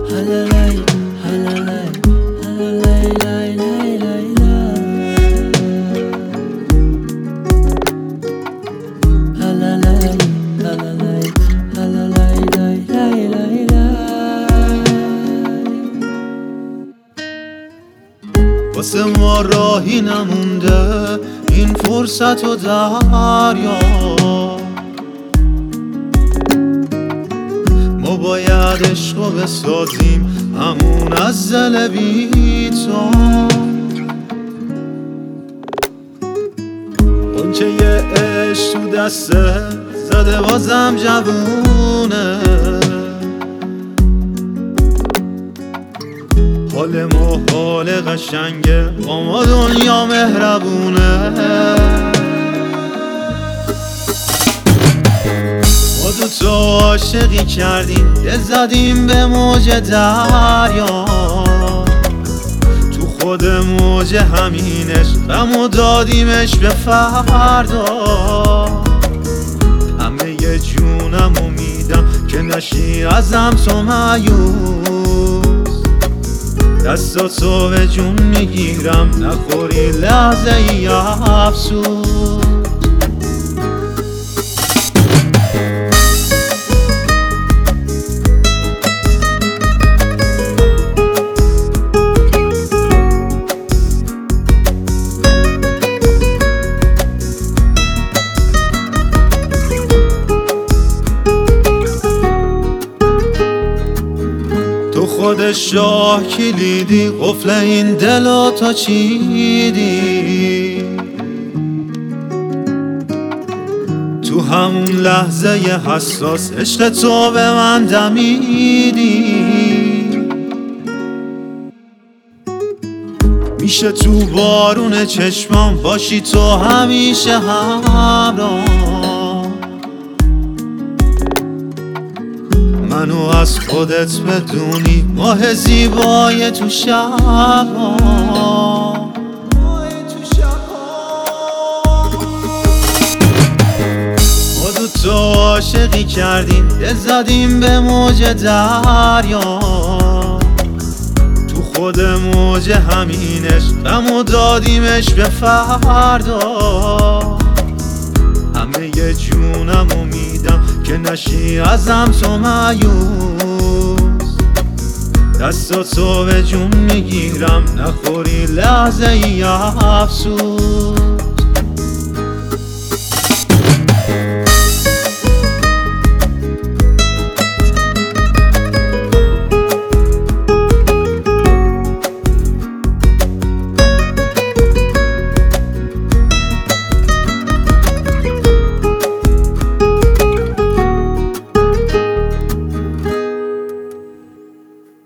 واسه ما راهی نمونده این فرصت و دریا، ما باید عشقو بسازیم همون از دل بی تو. اونچه یه عشق تو دسته زده بازم جوونه، حال ما حال قشنگه با ما دنیا مهربونه. ما دوتا عاشقی کردیم دل زدیم به موج دریا، تو خود موج همینش غمو دادیمش به فردا. همه یه جونمو میدم که نشی ازم تو مایوس، دستاتو به جون میگیرم نخوری لحظه ای افسوس. تو خود شاه کلیدی قفل این دلو تا چیدی، تو همون لحظه حساس عشق تو به من دمیدی. میشه تو بارون چشمام باشی تو همیشه همراه، منو از خودت بدونی ماه زیبای تو شبا. ما دوتا عاشقی کردیم دل زدیم به موج دریا، تو خود موج همینش غمو دادیمش به فردا. همه یه جونمو میدم که نشی ازم تو مایوس، دستاتو به جون میگیرم نخوری لحظه ای افسوس.